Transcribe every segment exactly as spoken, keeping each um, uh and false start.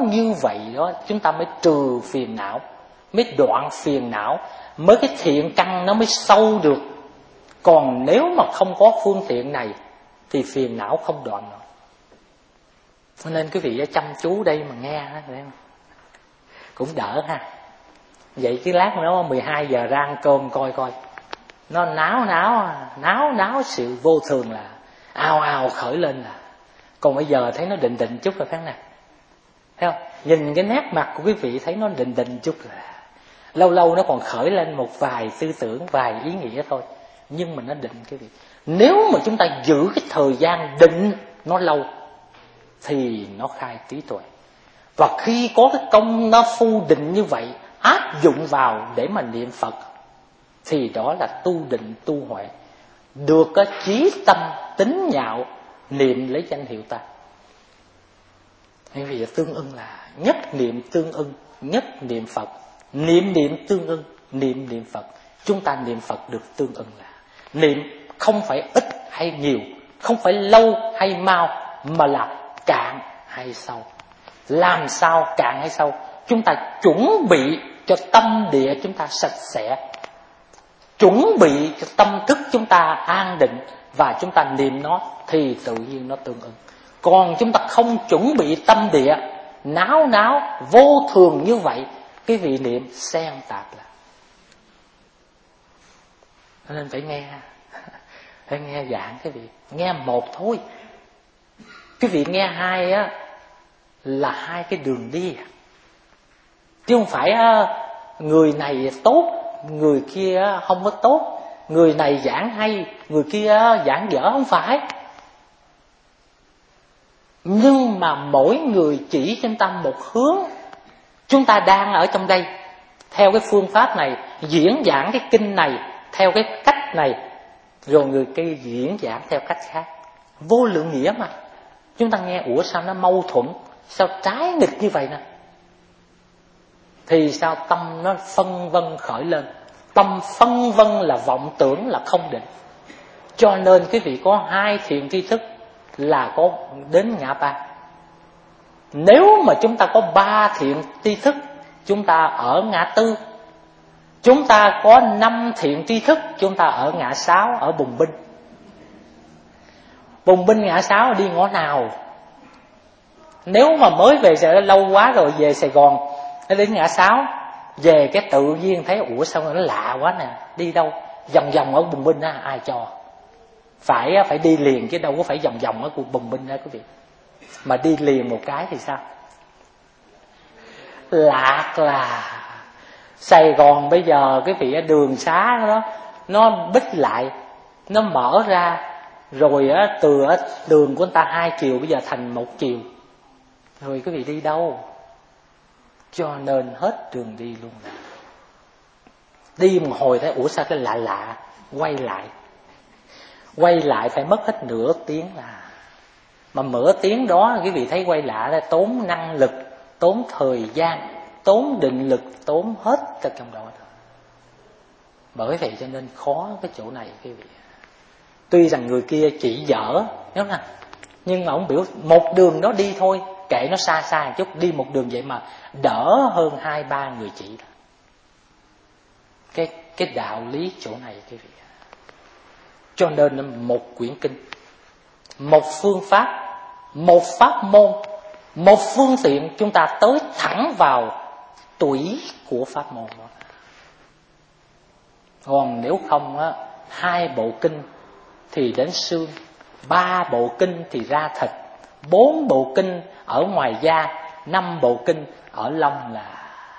như vậy đó chúng ta mới trừ phiền não, mới đoạn phiền não, mới cái thiện căn nó mới sâu được. Còn nếu mà không có phương tiện này thì phiền não không đoạn nổi. Cho nên quý vị chăm chú đây mà nghe cũng đỡ ha. Vậy cái lát nó mười hai giờ ra ăn cơm coi coi, nó náo náo náo náo sự vô thường là ào ào khởi lên là. Còn bây giờ thấy nó định định chút rồi phải không nào? Thấy không? Nhìn cái nét mặt của quý vị thấy nó định định chút rồi. Lâu lâu nó còn khởi lên một vài tư tưởng, vài ý nghĩa thôi, nhưng mà nó định quý vị. Nếu mà chúng ta giữ cái thời gian định nó lâu thì nó khai trí tuệ. Và khi có cái công nó phu định như vậy áp dụng vào để mà niệm Phật thì đó là tu định tu huệ, được cái chí tâm tính nhạo niệm lấy danh hiệu ta. Bởi vì tương ưng là nhất niệm tương ưng, nhất niệm Phật, niệm niệm tương ưng, niệm niệm Phật. Chúng ta niệm Phật được tương ưng là niệm không phải ít hay nhiều, không phải lâu hay mau, mà là cạn hay sâu. Làm sao cạn hay sâu? Chúng ta chuẩn bị cho tâm địa chúng ta sạch sẽ, chuẩn bị cho tâm thức chúng ta an định, và chúng ta niệm nó thì tự nhiên nó tương ứng. Còn chúng ta không chuẩn bị tâm địa náo náo vô thường như vậy, cái vị niệm xen tạp là. Nên phải nghe, phải nghe giảng cái vị, nghe một thôi. Cái vị nghe hai á là hai cái đường đi, chứ không phải người này tốt, người kia không có tốt, người này giảng hay, người kia giảng dở, không phải. Nhưng mà mỗi người chỉ cho chúng ta một hướng. Chúng ta đang ở trong đây theo cái phương pháp này, diễn giảng cái kinh này theo cái cách này, rồi người kia diễn giảng theo cách khác. Vô lượng nghĩa mà. Chúng ta nghe, ủa sao nó mâu thuẫn, sao trái nghịch như vậy nè? Thì sao tâm nó phân vân khởi lên. Tâm phân vân là vọng tưởng, là không định. Cho nên quý vị có hai thiện tri thức là có đến ngã ba. Nếu mà chúng ta có ba thiện tri thức, chúng ta ở ngã tư. Chúng ta có năm thiện tri thức, chúng ta ở ngã sáu, ở bùng binh. Bùng binh ngã sáu đi ngõ nào? Nếu mà mới về sẽ lâu quá rồi, về Sài Gòn nó đến ngã sáu, về cái tự nhiên thấy ủa sao nó lạ quá nè, đi đâu vòng vòng ở bùng binh á, ai cho? Phải phải đi liền chứ đâu có phải vòng vòng ở cuộc bùng binh đó quý vị. Mà đi liền một cái thì sao? Lạc là Sài Gòn bây giờ cái vị đường xá đó nó bích lại, nó mở ra rồi á, từ đường của người ta hai chiều bây giờ thành một chiều, rồi quý vị đi đâu? Cho nên hết đường đi luôn rồi. Đi một hồi thấy ủa sao cái lạ lạ, quay lại quay lại phải mất hết nửa tiếng là. Mà nửa tiếng đó quý vị thấy quay lại là tốn năng lực, tốn thời gian, tốn định lực, tốn hết cả trong đó. Bởi vậy cho nên khó cái chỗ này quý vị. Tuy rằng người kia chỉ dở, đúng không? Nhưng mà ông biểu một đường đó đi thôi, kệ nó xa xa một chút, đi một đường vậy mà đỡ hơn hai ba người chỉ. Cái cái đạo lý chỗ này quý vị. Cho nên một quyển kinh, một phương pháp, một pháp môn, một phương tiện, chúng ta tới thẳng vào tủy của pháp môn đó. Còn nếu không á, hai bộ kinh thì đến xương, ba bộ kinh thì ra thịt, bốn bộ kinh ở ngoài da, năm bộ kinh ở lông là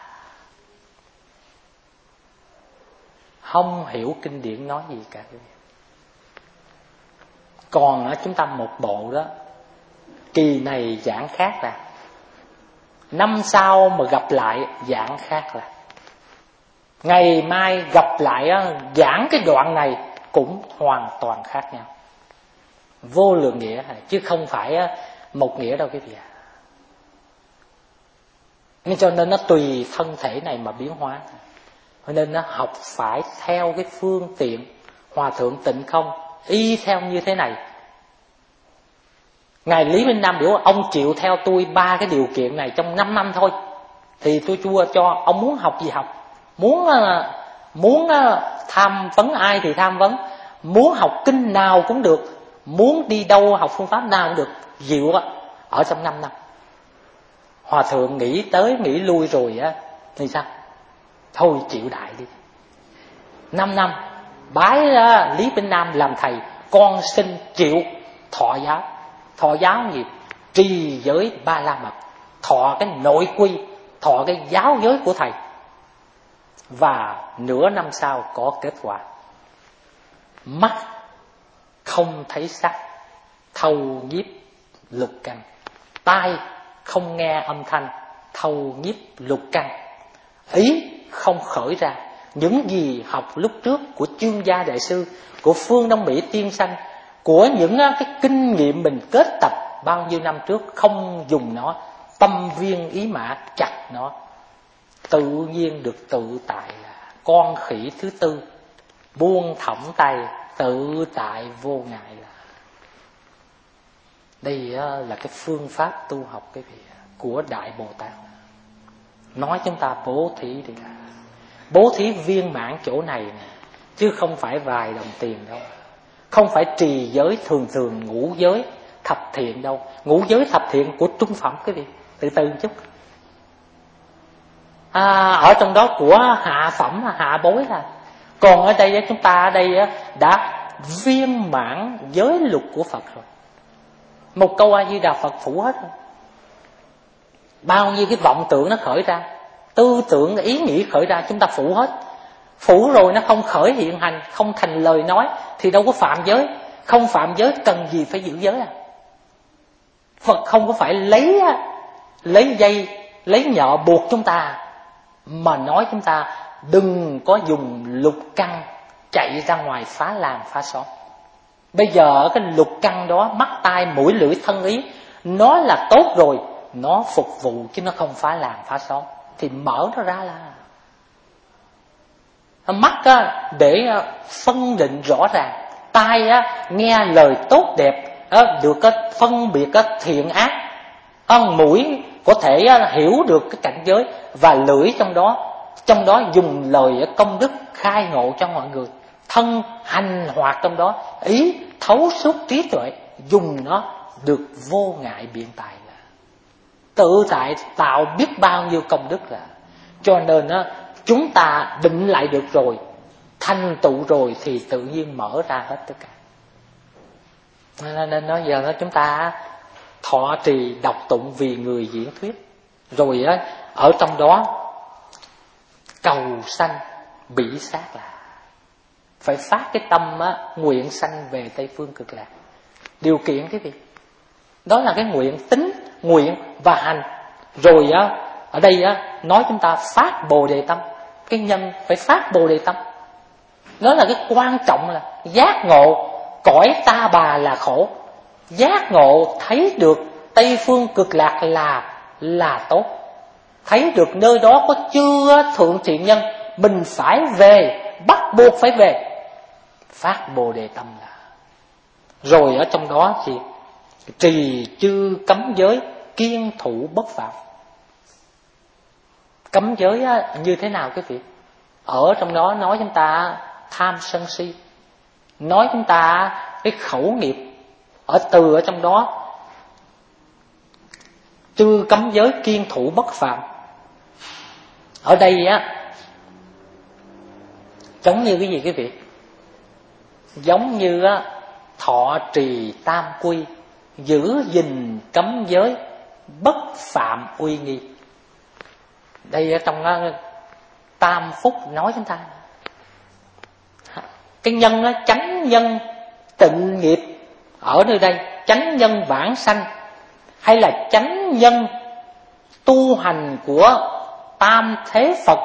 không hiểu kinh điển nói gì cả. Còn chúng ta một bộ đó, kỳ này giảng khác là, năm sau mà gặp lại giảng khác là, ngày mai gặp lại giảng cái đoạn này cũng hoàn toàn khác nhau. Vô lượng nghĩa chứ không phải một nghĩa đâu quý vị ạ. Nhưng cho nên nó tùy thân thể này mà biến hóa. Cho nên nó học phải theo cái phương tiện Hòa Thượng Tịnh Không y theo như thế này Ngài Lý Minh Nam biểu ông chịu theo tôi ba cái điều kiện này trong năm năm thôi thì tôi chua cho. Ông muốn học gì học, muốn muốn tham vấn ai thì tham vấn, muốn học kinh nào cũng được, muốn đi đâu học phương pháp nào cũng được, dịu ở trong năm năm. Hòa thượng nghĩ tới nghĩ lui rồi á thì sao? Thôi chịu đại đi. Năm năm bái Lý Minh Nam làm thầy, con xin chịu thọ giáo. Thọ giáo gì? Trì giới ba la mật, thọ cái nội quy, thọ cái giáo giới của thầy. Và nửa năm sau có kết quả. Mắt không thấy sắc, thâu nhiếp lục căn. Tai không nghe âm thanh, thâu nhiếp lục căn. Ý không khởi ra. Những gì học lúc trước của Chương Gia Đại Sư, của Phương Đông Mỹ Tiên Sanh, của những cái kinh nghiệm mình kết tập bao nhiêu năm trước, không dùng nó, tâm viên ý mã chặt nó, tự nhiên được tự tại. Là con khỉ thứ tư, buông thõng tay, tự tại vô ngại. Là đây là cái phương pháp tu học cái vị của Đại Bồ Tát. Nói chúng ta bố thí đi cả. Bố thí viên mãn chỗ này nè, chứ không phải vài đồng tiền đâu. Không phải trì giới thường thường ngũ giới thập thiện đâu. Ngũ giới thập thiện của trung phẩm cái gì? Từ từ chút. À, ở trong đó của hạ phẩm, hạ bối là. Còn ở đây chúng ta ở đây đã viên mãn giới luật của Phật rồi. Một câu A Di Đà Phật phủ hết rồi. Bao nhiêu cái vọng tưởng nó khởi ra, tư tưởng ý nghĩ khởi ra, chúng ta phủ hết. Phủ rồi nó không khởi hiện hành, không thành lời nói thì đâu có phạm giới. Không phạm giới cần gì phải giữ giới à? Phật không có phải lấy lấy dây, lấy nhợ buộc chúng ta, mà nói chúng ta đừng có dùng lục căn chạy ra ngoài phá làm phá xóm. Bây giờ cái lục căn đó, mắt tai mũi lưỡi thân ý, nó là tốt rồi, nó phục vụ chứ nó không phá làm phá xóm. Thì mở nó ra là mắt á, để phân định rõ ràng, tai á, nghe lời tốt đẹp á, được á, phân biệt á, thiện ác, á, mũi có thể á, hiểu được cái cảnh giới, và lưỡi trong đó trong đó dùng lời công đức khai ngộ cho mọi người, thân hành hoạt trong đó, ý thấu suốt trí tuệ, dùng nó được vô ngại biện tài, là tự tại tạo biết bao nhiêu công đức. Là cho nên á, chúng ta định lại được rồi, thành tựu rồi thì tự nhiên mở ra hết tất cả. Nên nói giờ đó chúng ta thọ trì đọc tụng vì người diễn thuyết, rồi á ở trong đó cầu sanh bỉ sát, là phải phát cái tâm á, nguyện sanh về Tây Phương Cực Lạc. Điều kiện cái gì? Đó là cái nguyện, tính, nguyện và hành. Rồi á, ở đây á, nói chúng ta phát Bồ Đề Tâm. Cái nhân phải phát Bồ Đề Tâm. Đó là cái quan trọng, là giác ngộ cõi ta bà là khổ, giác ngộ thấy được Tây Phương Cực Lạc là là tốt, thấy được nơi đó có chưa thượng thiện nhân, mình phải về, bắt buộc phải về, phát Bồ Đề Tâm. Là rồi ở trong đó thì trì chư cấm giới, kiêng thủ bất phạm. Cấm giới á, như thế nào quý vị? Ở trong đó nói chúng ta tham sân si, nói chúng ta cái khẩu nghiệp, ở từ ở trong đó chư cấm giới kiêng thủ bất phạm. Ở đây á giống như cái gì quý vị? Giống như á, thọ trì tam quy, giữ gìn cấm giới, bất phạm uy nghi. Đây ở trong đó, tam phúc nói chúng ta cái nhân á, chánh nhân tịnh nghiệp ở nơi đây, chánh nhân vãng sanh, hay là chánh nhân tu hành của tam thế Phật.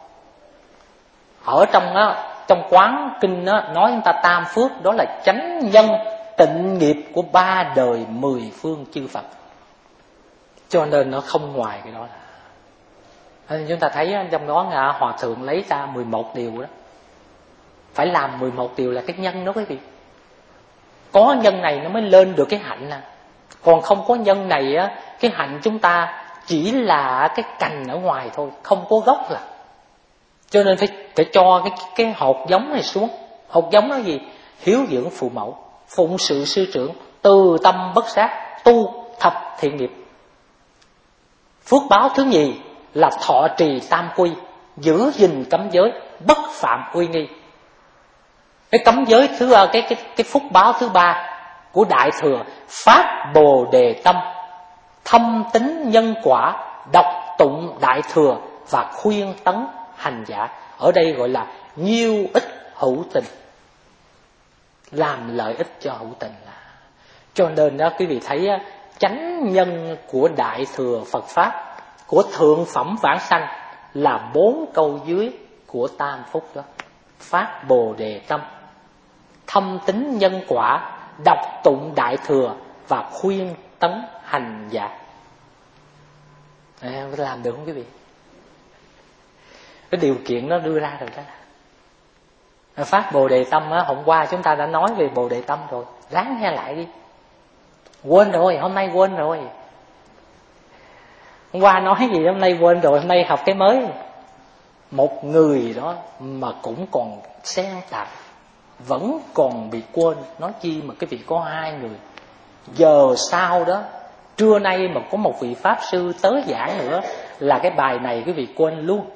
Ở trong á, trong quán kinh á, nói chúng ta tam phước, đó là chánh nhân tịnh nghiệp của ba đời mười phương chư Phật. Cho nên nó không ngoài cái đó. Là chúng ta thấy trong đó là Hòa Thượng lấy ra mười một điều đó. Phải làm mười một điều là cái nhân đó quý vị. Có nhân này nó mới lên được cái hạnh nè. Còn không có nhân này á, cái hạnh chúng ta chỉ là cái cành ở ngoài thôi, không có gốc là. Cho nên phải phải cho cái cái hột giống này xuống. Hột giống nó gì? Hiếu dưỡng phụ mẫu, phụng sự sư trưởng, từ tâm bất sát, tu thập thiện nghiệp. Phước báo thứ nhì là thọ trì tam quy, giữ gìn cấm giới, bất phạm uy nghi. Cái cấm giới thứ cái cái cái phúc báo thứ ba của đại thừa, phát bồ đề tâm, thâm tín nhân quả, đọc tụng đại thừa và khuyên tấn hành giả. Ở đây gọi là nhiêu ích hữu tình, làm lợi ích cho hữu tình. Là cho nên đó quý vị thấy á, chánh nhân của đại thừa Phật pháp, của thượng phẩm vãng sanh là bốn câu dưới của tam phúc đó: phát bồ đề tâm, thâm tín nhân quả, đọc tụng đại thừa và khuyên tấn hành giả. À, làm được không quý vị? Cái điều kiện nó đưa ra rồi đó. Phát bồ đề tâm á, hôm qua chúng ta đã nói về bồ đề tâm rồi, ráng nghe lại đi. Quên rồi, hôm nay quên rồi. Hôm qua nói gì hôm nay quên rồi, hôm nay học cái mới. Một người đó mà cũng còn xen tạp, vẫn còn bị quên, nói chi mà cái vị có hai người. Giờ sau đó, trưa nay mà có một vị pháp sư tới giảng nữa là cái bài này cái vị quên luôn.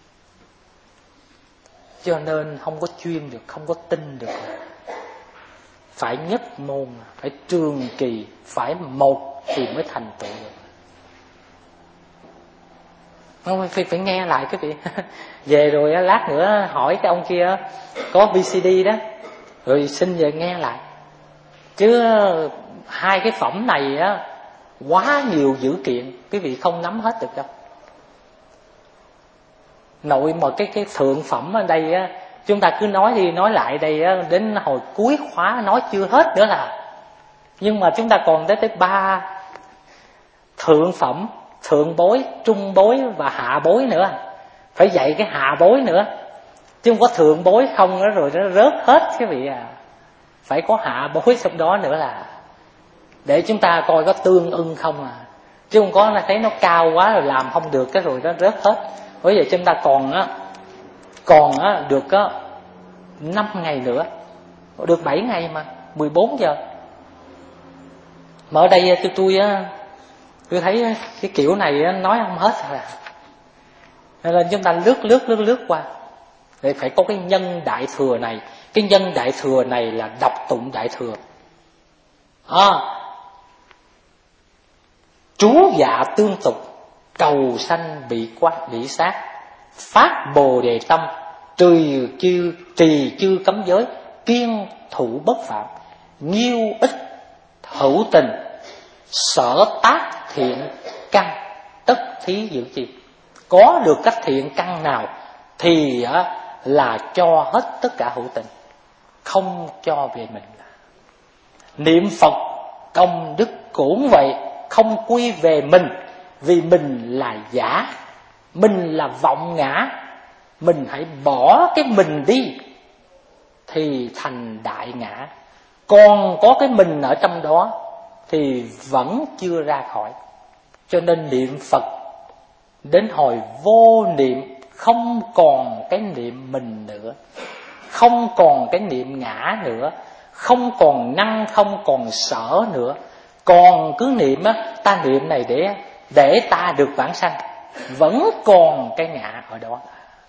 Cho nên không có chuyên được, không có tin được. Phải nhất môn, phải trường kỳ, phải một thì mới thành tựu được. Không, phải, phải nghe lại cái vị. Về rồi lát nữa hỏi cái ông kia có vê xê đê đó, rồi xin về nghe lại. Chứ hai cái phẩm này á, quá nhiều dữ kiện, quý vị không nắm hết được đâu. Nội mà cái cái thượng phẩm ở đây á, chúng ta cứ nói đi nói lại đây á, đến hồi cuối khóa nói chưa hết nữa là. Nhưng mà chúng ta còn tới tới ba thượng phẩm, thượng bối, trung bối và hạ bối nữa. Phải dạy cái hạ bối nữa, chứ không có thượng bối không đó rồi nó rớt hết cái vị à. Phải có hạ bối trong đó nữa là, để chúng ta coi có tương ưng không à. Chứ không có là thấy nó cao quá rồi làm không được cái rồi nó rớt hết. Bởi vậy chúng ta còn á, còn á được á năm ngày nữa, được bảy ngày mà, mười bốn giờ. Mà ở đây tôi tôi á, tôi thấy cái kiểu này á, nói không hết rồi. Nên là chúng ta lướt lướt lướt lướt qua. Để phải có cái nhân đại thừa này. Cái nhân đại thừa này là đọc tụng đại thừa. À, trú dạ tương tục, cầu sanh bị quát bị sát, phát bồ đề tâm, trì chư trì chư cấm giới, kiên thủ bất phạm, nhiêu ích hữu tình, sở tác thiện căn, tất thí giữ chi. Có được các thiện căn nào thì á, là cho hết tất cả hữu tình, không cho về mình. Niệm Phật công đức cũng vậy, không quy về mình, vì mình là giả, mình là vọng ngã. Mình hãy bỏ cái mình đi thì thành đại ngã. Còn có cái mình ở trong đó thì vẫn chưa ra khỏi. Cho nên niệm Phật đến hồi vô niệm, không còn cái niệm mình nữa, không còn cái niệm ngã nữa, không còn năng, không còn sở nữa. Còn cứ niệm á, ta niệm này để để ta được vãng sanh, vẫn còn cái ngã ở đó.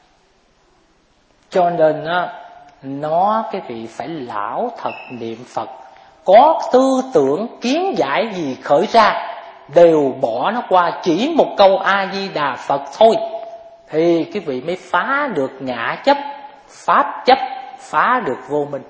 Cho nên á, nó cái vị phải lão thật niệm Phật, có tư tưởng kiến giải gì khởi ra đều bỏ nó qua, chỉ một câu A Di Đà Phật thôi thì cái vị mới phá được ngã chấp, pháp chấp, phá được vô minh.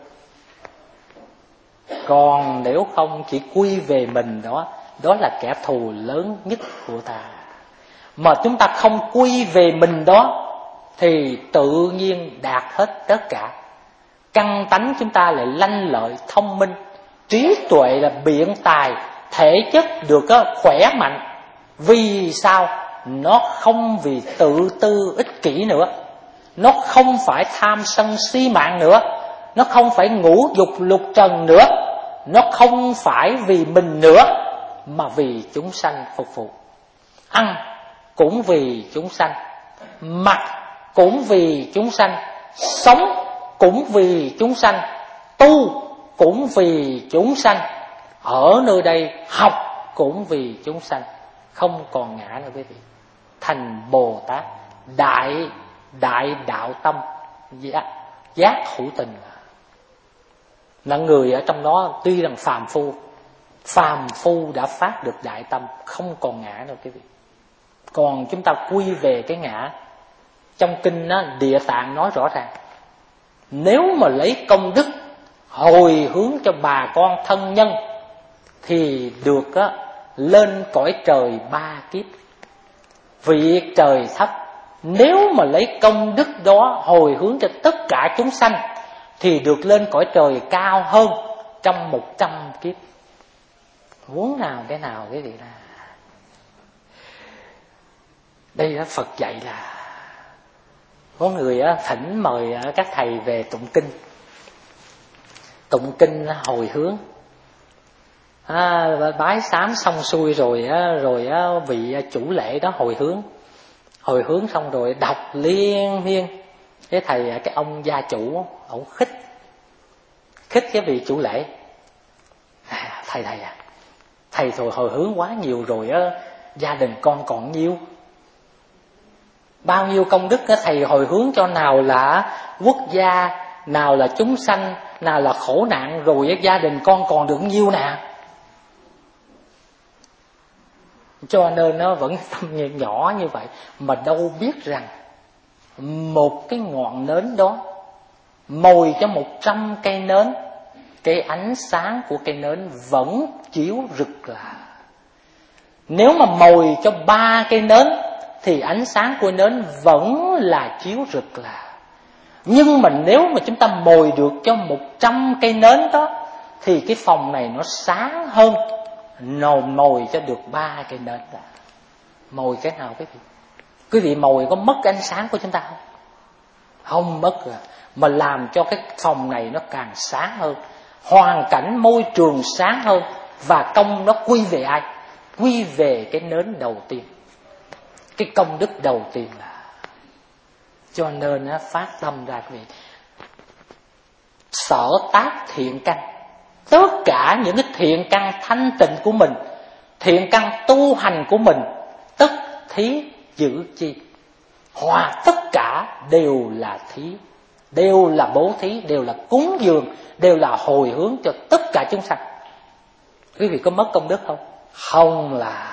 Còn nếu không chỉ quy về mình đó, đó là kẻ thù lớn nhất của ta. Mà chúng ta không quy về mình đó thì tự nhiên đạt hết tất cả. Căn tánh chúng ta lại lanh lợi, thông minh, trí tuệ là biện tài, thể chất được khỏe mạnh. Vì sao? Nó không vì tự tư ích kỷ nữa, nó không phải tham sân si mạng nữa, nó không phải ngũ dục lục trần nữa, nó không phải vì mình nữa, mà vì chúng sanh phục vụ. Ăn cũng vì chúng sanh, mặc cũng vì chúng sanh, sống cũng vì chúng sanh, tu cũng vì chúng sanh, ở nơi đây học cũng vì chúng sanh. Không còn ngã nữa quý vị. Thành Bồ Tát đại đại đạo tâm, giác, giác hữu tình. Là người ở trong đó tuy rằng phàm phu, phàm phu đã phát được đại tâm, không còn ngã nữa quý vị. Còn chúng ta quy về cái ngã, trong kinh đó, Địa Tạng nói rõ ràng, nếu mà lấy công đức hồi hướng cho bà con thân nhân thì được á, lên cõi trời ba kiếp, vị trời thấp. Nếu mà lấy công đức đó hồi hướng cho tất cả chúng sanh thì được lên cõi trời cao hơn trong một trăm kiếp. Muốn nào cái nào cái gì là đây đó. Phật dạy là có người á, thỉnh mời các thầy về tụng kinh, tụng kinh hồi hướng. À, bái sám xong xuôi rồi á, rồi á, vị chủ lễ đó hồi hướng, hồi hướng xong rồi đọc liên miên. Cái thầy, cái ông gia chủ, ông khích khích cái vị chủ lễ. À, thầy thầy à, thầy rồi hồi hướng quá nhiều rồi á, gia đình con còn nhiêu, bao nhiêu công đức á, thầy hồi hướng cho nào là quốc gia, nào là chúng sanh, nào là khổ nạn, rồi á, gia đình con còn được nhiêu nè. Cho nên nó vẫn tâm nhỏ như vậy, mà đâu biết rằng một cái ngọn nến đó mồi cho một trăm cây nến, cái ánh sáng của cây nến vẫn chiếu rực là. Nếu mà mồi cho ba cây nến thì ánh sáng của nến vẫn là chiếu rực là. Nhưng mà nếu mà chúng ta mồi được cho một trăm cây nến đó thì cái phòng này nó sáng hơn nồi mồi cho được ba cây nến đó. Mồi cái nào quý vị? Quý vị mồi có mất cái ánh sáng của chúng ta không? Không mất rồi. Mà làm cho cái phòng này nó càng sáng hơn, hoàn cảnh môi trường sáng hơn. Và công nó quy về ai? Quy về cái nến đầu tiên, cái công đức đầu tiên là. Cho nên phát tâm ra quý vị, sở tác thiện căn, tất cả những cái thiện căn thanh tịnh của mình, thiện căn tu hành của mình, tất thí giữ chi. Hòa tất cả đều là thí, đều là bố thí, đều là cúng dường, đều là hồi hướng cho tất cả chúng sanh. Quý vị có mất công đức không? Không là.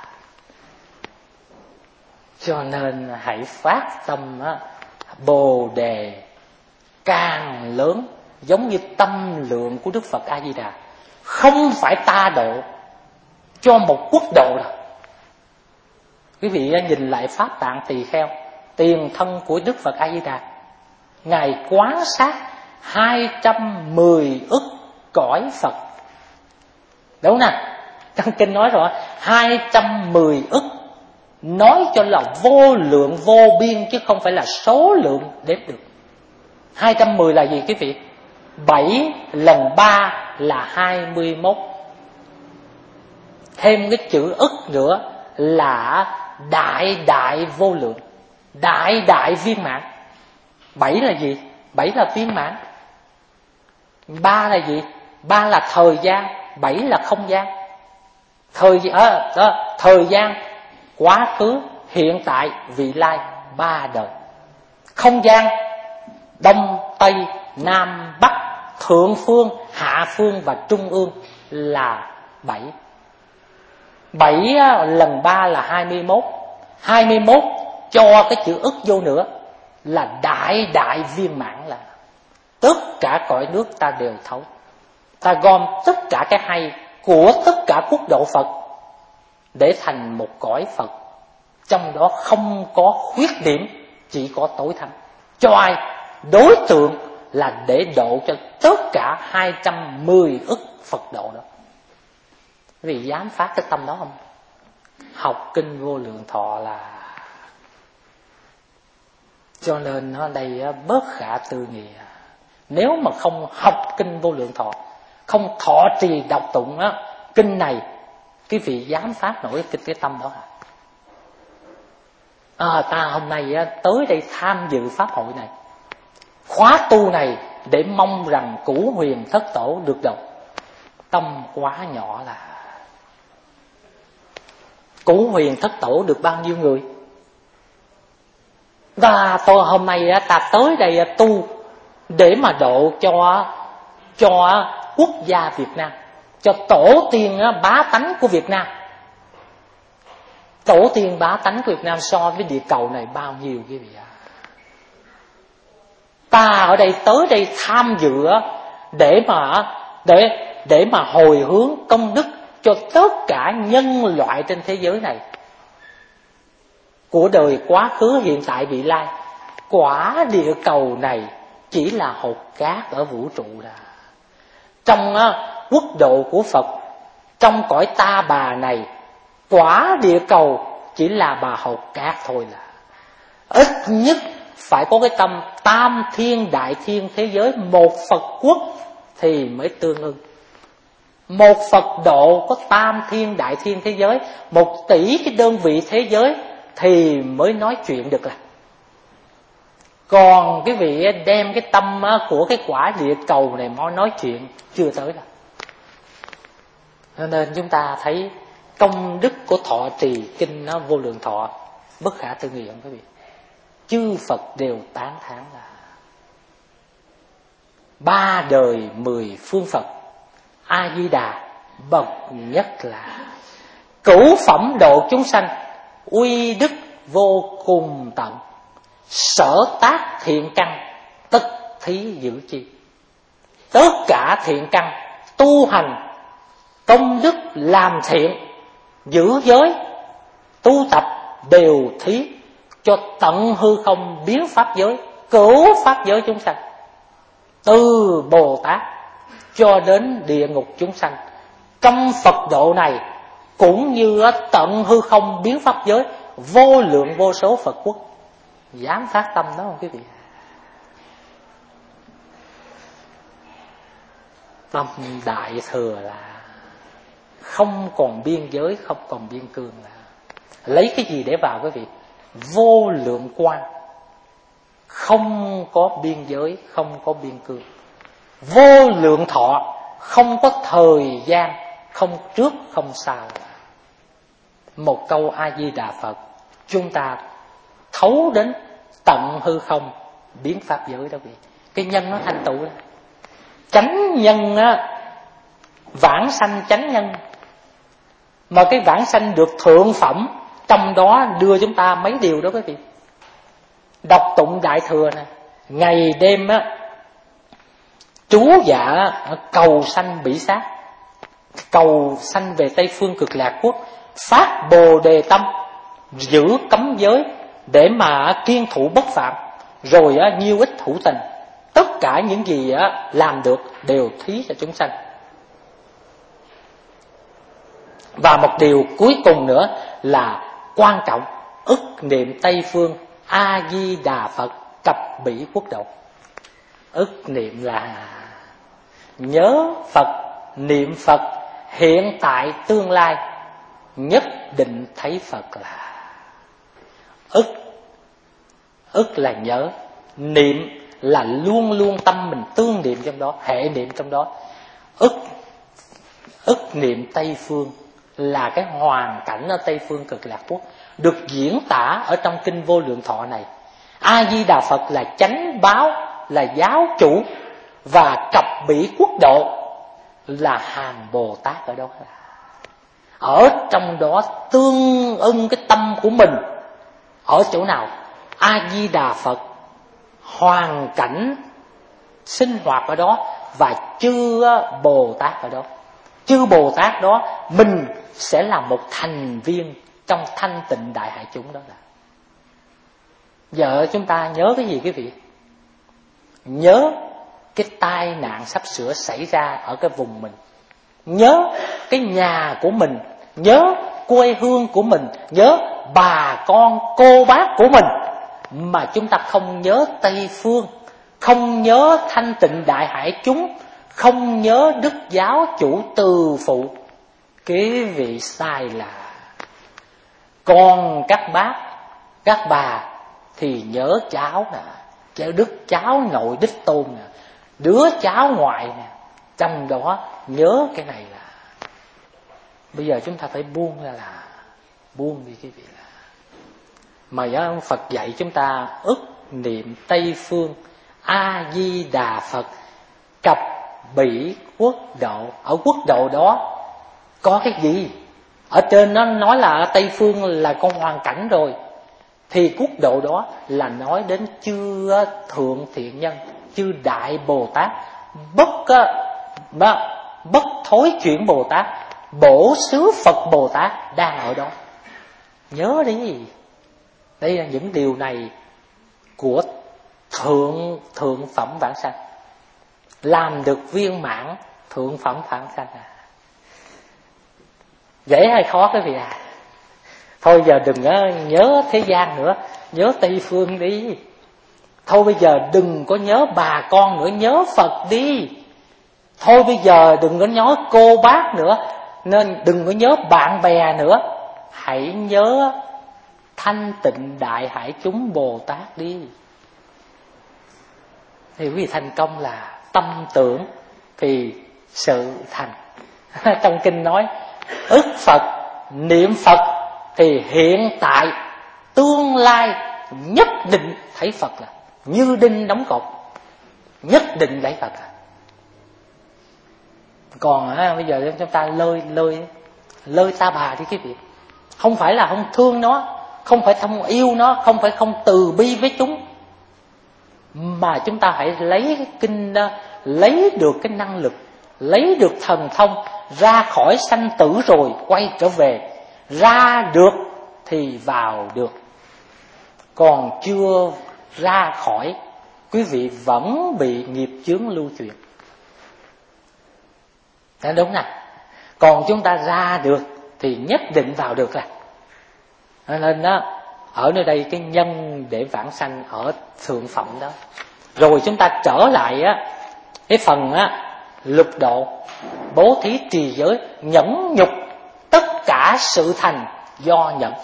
Cho nên hãy phát tâm á, Bồ đề càng lớn, giống như tâm lượng của Đức Phật A Di Đà. Không phải ta độ cho một quốc độ đâu. Quý vị nhìn lại Pháp Tạng Tỳ Kheo, tiền thân của Đức Phật A Di Đà, Ngài quán sát hai trăm mười ức cõi Phật. Đúng nè, trong kinh nói rồi, hai trăm mười ức, nói cho là vô lượng vô biên chứ không phải là số lượng đếm được. Hai trăm mười là gì quý vị? Bảy lần ba là hai mươi mốt, thêm cái chữ ức nữa là đại đại vô lượng, đại đại viên mãn. Bảy là gì? Bảy là viên mãn. Ba là gì? Ba là thời gian, bảy là không gian. Thời à, đó, thời gian quá khứ, hiện tại, vị lai, ba đời. Không gian đông tây nam bắc, thượng phương hạ phương và trung ương là bảy. Bảy lần ba là hai mươi mốt, hai mươi mốt cho cái chữ ức vô nữa là đại đại viên mãn, là tất cả cõi nước ta đều thấu. Ta gom tất cả cái hay của tất cả quốc độ Phật để thành một cõi Phật, trong đó không có khuyết điểm, chỉ có tối thắng. Cho ai? Đối tượng là để độ cho tất cả hai trăm mười ức Phật độ đó. Quý vị dám phát cái tâm đó không? Học kinh Vô Lượng Thọ là. Cho nên ở đây bớt khả tư nghị. Nếu mà không học kinh Vô Lượng Thọ, không thọ trì đọc tụng á, kinh này Cái vị dám phát nổi cái, cái tâm đó hả? À, ta hôm nay á, tới đây tham dự pháp hội này, khóa tu này, để mong rằng Cửu Huyền Thất Tổ được độ. Tâm quá nhỏ là Cửu Huyền Thất Tổ được bao nhiêu người? Ta tôi hôm nay á, ta tới đây tu để mà độ cho cho quốc gia Việt Nam, cho tổ tiên bá tánh của Việt Nam. Tổ tiên bá tánh của Việt Nam so với địa cầu này bao nhiêu quý vị ạ? Ta ở đây tới đây tham dự để mà để để mà hồi hướng công đức cho tất cả nhân loại trên thế giới này, của đời quá khứ, hiện tại, vị lai. Quả địa cầu này chỉ là hột cát ở vũ trụ là. Trong quốc độ của Phật, trong cõi ta bà này, quả địa cầu chỉ là bà hột cát thôi là. Ít nhất phải có cái tâm tam thiên đại thiên thế giới, một Phật quốc thì mới tương ưng. Một Phật độ có tam thiên đại thiên thế giới, một tỷ cái đơn vị thế giới thì mới nói chuyện được là. Còn cái vị đem cái tâm của cái quả địa cầu này mới nói chuyện chưa tới là. Cho nên chúng ta thấy công đức của thọ trì kinh nó vô lượng thọ, bất khả tư nghị, quý vị. Chư Phật đều tán thán là ba đời mười phương Phật, A Di Đà bậc nhất là. Cửu phẩm độ chúng sanh, uy đức vô cùng tận. Sở tác thiện căn, tất thí giữ chi. Tất cả thiện căn tu hành công đức làm thiện, giữ giới, tu tập đều thí cho tận hư không biến pháp giới, cứu pháp giới chúng sanh. Từ Bồ Tát cho đến địa ngục chúng sanh, trong Phật độ này cũng như tận hư không biến pháp giới, vô lượng vô số Phật quốc. Dám phát tâm đó không quý vị? Tâm đại thừa là không còn biên giới, không còn biên cương là. Lấy cái gì để vào quý vị? Vô lượng quan, không có biên giới, không có biên cương. Vô lượng thọ, không có thời gian, không trước không sau. Một câu A Di Đà Phật, chúng ta thấu đến tận hư không biến pháp giới đó quý vị. Cái nhân nó thành tựu đó. Chánh nhân á, vãng sanh chánh nhân. Mà cái vãng sanh được thượng phẩm, trong đó đưa chúng ta mấy điều đó quý vị. Đọc tụng đại thừa này, ngày đêm á, chú dạ cầu sanh bỉ sát, cầu sanh về Tây Phương Cực Lạc Quốc, phát Bồ Đề tâm, giữ cấm giới để mà kiên thủ bất phạm, rồi á, nhiêu ích hữu tình. Tất cả những gì á, làm được đều thí cho chúng sanh. Và một điều cuối cùng nữa là quan trọng, ức niệm Tây Phương A Di Đà Phật cập bỉ quốc độ. Ức niệm là nhớ Phật, niệm Phật, hiện tại tương lai nhất định thấy Phật là. Ức ức là nhớ, niệm là luôn luôn tâm mình tương niệm trong đó, hệ niệm trong đó. Ức ức niệm Tây Phương là cái hoàn cảnh ở Tây Phương Cực Lạc Quốc, được diễn tả ở trong kinh Vô Lượng Thọ này. A Di Đà Phật là chánh báo, là giáo chủ, và cập bỉ quốc độ là hàng Bồ Tát ở đó. Ở trong đó tương ưng cái tâm của mình ở chỗ nào? A Di Đà Phật hoàn cảnh sinh hoạt ở đó, và chư Bồ Tát ở đó. Chư Bồ Tát đó mình sẽ là một thành viên trong thanh tịnh đại hải chúng đó là. Giờ chúng ta nhớ cái gì quý vị? Nhớ cái tai nạn sắp sửa xảy ra ở cái vùng mình, nhớ cái nhà của mình, nhớ quê hương của mình, nhớ bà con cô bác của mình, mà chúng ta không nhớ Tây Phương, không nhớ thanh tịnh đại hải chúng, không nhớ Đức Giáo Chủ Từ Phụ, Cái vị sai là con các bác, các bà thì nhớ cháu nè, cháu đức cháu nội đích tôn nè, đứa cháu ngoại nè, trong đó nhớ cái này là bây giờ chúng ta phải buông ra, là buông đi cái vị là mà giáo Phật dạy chúng ta ức niệm Tây Phương A Di Đà Phật cập bỉ quốc độ. Ở quốc độ đó có cái gì? Ở trên nó nói là Tây Phương là con hoàn cảnh rồi, thì quốc độ đó là nói đến chư thượng thiện nhân, chư đại Bồ Tát, bất bất thối chuyển Bồ Tát, bổ xứ Phật Bồ Tát đang ở đó. Nhớ đi, đây là những điều này của thượng thượng phẩm vãng sanh, làm được viên mãn thượng phẩm vãng sanh. À, dễ hay khó cái vị à? Thôi giờ đừng nhớ thế gian nữa, nhớ Tây Phương đi. Thôi bây giờ đừng có nhớ bà con nữa, nhớ Phật đi. Thôi bây giờ đừng có nhớ cô bác nữa, nên đừng có nhớ bạn bè nữa. Hãy nhớ thanh tịnh đại hải chúng Bồ Tát đi. Thì quý vị thành công là tâm tưởng thì sự thành. Trong kinh nói ức Phật, niệm Phật thì hiện tại tương lai nhất định thấy Phật, là như đinh đóng cột, nhất định thấy Phật. Còn à, bây giờ chúng ta lơi lơi lơi ta bà đi cái việc, không phải là không thương nó, không phải không yêu nó, không phải không từ bi với chúng, mà chúng ta hãy lấy cái kinh đó, lấy được cái năng lực, lấy được thần thông, ra khỏi sanh tử rồi quay trở về. Ra được thì vào được, còn chưa ra khỏi, quý vị vẫn bị nghiệp chướng lưu truyền. Đấy, đúng nè. Còn chúng ta ra được thì nhất định vào được là. Nên đó, ở nơi đây cái nhân để vãng sanh ở thượng phẩm đó. Rồi chúng ta trở lại á, cái phần á, lục độ, bố thí trì giới, nhẫn nhục, tất cả sự thành do nhẫn.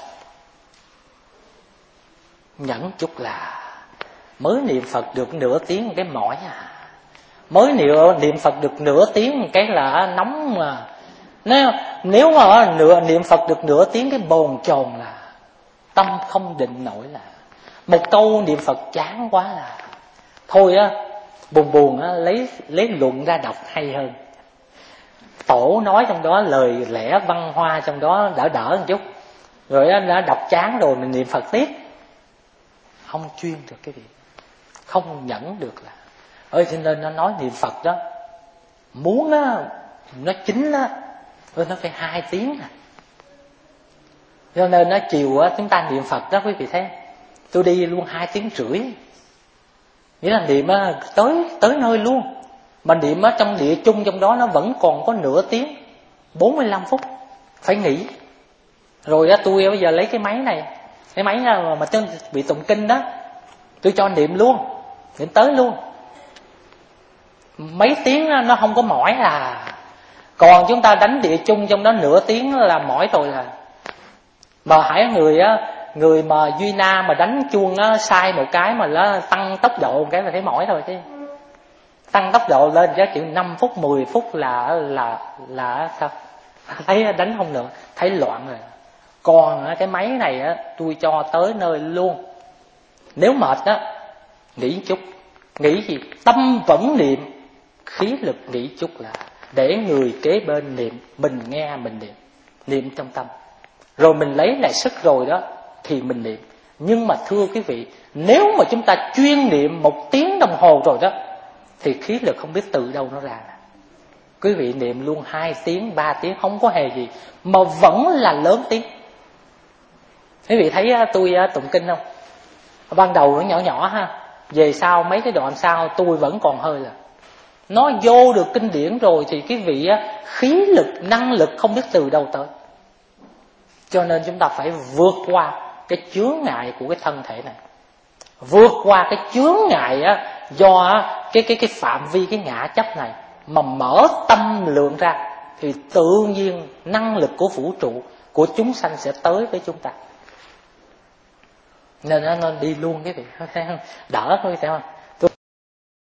Nhẫn chút là mới niệm Phật được nửa tiếng cái mỏi à, mới niệm, niệm Phật được nửa tiếng cái là nóng mà. Nếu, nếu mà nửa, niệm Phật được nửa tiếng cái bồn chồn là tâm không định nổi, là một câu niệm Phật chán quá là thôi á, buồn buồn á, lấy lấy luận ra đọc hay hơn. Tổ nói trong đó lời lẽ văn hoa trong đó đỡ đỡ một chút, rồi á, đã đọc chán rồi mình niệm Phật tiếp, không chuyên được cái gì, không nhẫn được là. Ơi cho nên nó nói niệm Phật đó, muốn á, nó chính á, nó phải hai tiếng à. Cho nên nó chiều á, chúng ta niệm Phật đó quý vị thấy, tôi đi luôn hai tiếng rưỡi, nghĩa là niệm á, tới tới nơi luôn. Mà niệm á, trong địa chung trong đó nó vẫn còn có nửa tiếng, bốn mươi lăm phút phải nghỉ. Rồi á, tôi bây giờ lấy cái máy này, cái máy mà, mà tôi bị tụng kinh đó, tôi cho niệm luôn, niệm tới luôn. Mấy tiếng nó không có mỏi là. Còn chúng ta đánh địa chung trong đó nửa tiếng là mỏi rồi là. Mà hãy người á, người mà Duy Na mà đánh chuông á, sai một cái mà nó tăng tốc độ một cái là thấy mỏi thôi chứ. Tăng tốc độ lên giá chữ năm phút, mười phút là là là sao? Thấy đánh không được, thấy loạn rồi. Còn cái máy này á, tôi cho tới nơi luôn. Nếu mệt á, nghỉ chút. Nghỉ gì? Tâm vẫn niệm, khí lực nghỉ chút là để người kế bên niệm, mình nghe mình niệm, niệm trong tâm. Rồi mình lấy lại sức rồi đó thì mình niệm. Nhưng mà thưa quý vị, nếu mà chúng ta chuyên niệm một tiếng đồng hồ rồi đó thì khí lực không biết từ đâu nó ra. Quý vị niệm luôn hai tiếng, ba tiếng không có hề gì mà vẫn là lớn tiếng. Quý vị thấy tôi tụng kinh không? Ban đầu nó nhỏ nhỏ ha, về sau mấy cái đoạn sau tôi vẫn còn hơi là. Nó vô được kinh điển rồi thì cái vị khí lực, năng lực không biết từ đâu tới. Cho nên chúng ta phải vượt qua cái chướng ngại của cái thân thể này, vượt qua cái chướng ngại do cái cái cái phạm vi cái ngã chấp này, mà mở tâm lượng ra thì tự nhiên năng lực của vũ trụ, của chúng sanh sẽ tới với chúng ta. Nên nó đi luôn cái vị, thấy không? Đỡ thôi, thấy không?